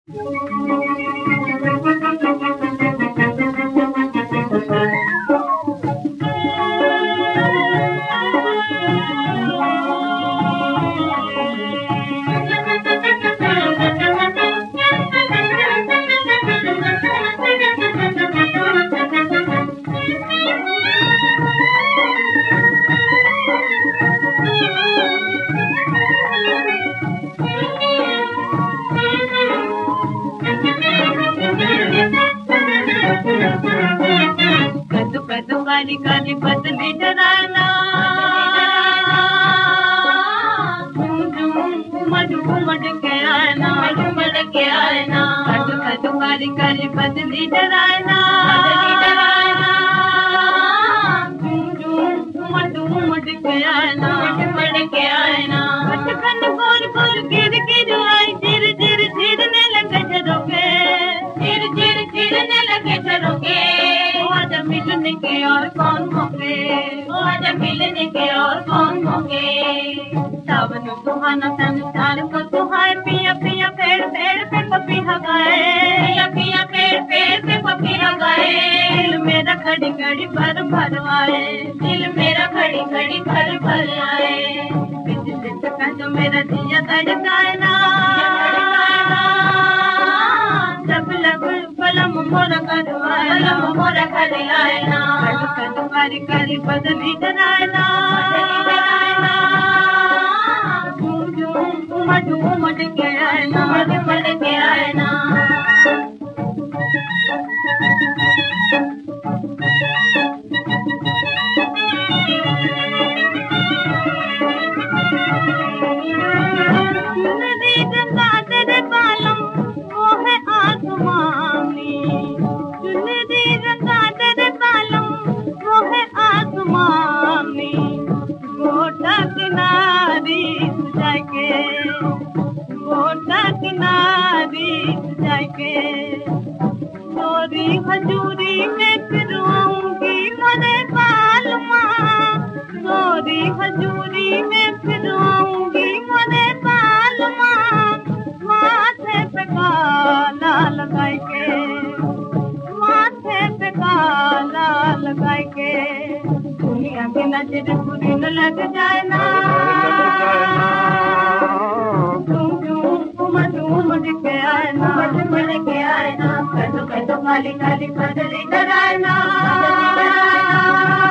कद्दू कद्दू काली काली पतली डराना, घूमट घूमट के आना, घूमट के आना। कद्दू कद्दू काली काली पतली डराना, घूमट घूमट के आना, घूमट के आना। कन गोल गोल गिर गिर आई, झिर झिर झिरने लगे झरोके, झिर झिर झिरने लगे झरोके। आजा मिलने के और कौन मौके, आजा मिलने के और कौन मौके। सावन सुहाना संसार को सुहाए, पिया पिया पेड़ पेड़ पे पपीहा गाए, पिया पिया पेड़ पेड़ पे पपीहा गाए। दिल मेरा घड़ी घड़ी भर भर आए, दिल मेरा घड़ी घड़ी भर भर आए। बिजली चका जो मेरा दिया धड़काए ना, जब लग पलम मोरा करवाए, पलम मोरा कर आए ना। कद्दू कारी कारी बदली डराए ना, घूमट घूमट के आए ना, घूमट के आए ना। चुनरी रंगा तेरे बालों वो है आसमानी, चुनरी रंगा तेरे बालों वो है आसमानी। गोटा किनारी सजाए के, गोटा किनारी सजाए के। चोरी हजूरी में फिर आऊंगी मोरे बालमा, चोरी हजूरी में फिर आऊंगी मोरे बालमा। माथे पे काला लगाए के, माथे पे काला लगाए के। दुनिया की नजर बुरी न लग जाए ना, घूमट घूमट के आए ना, घूमट के आए ना। कद्दू कद्दू काली काली बदली डराए ना।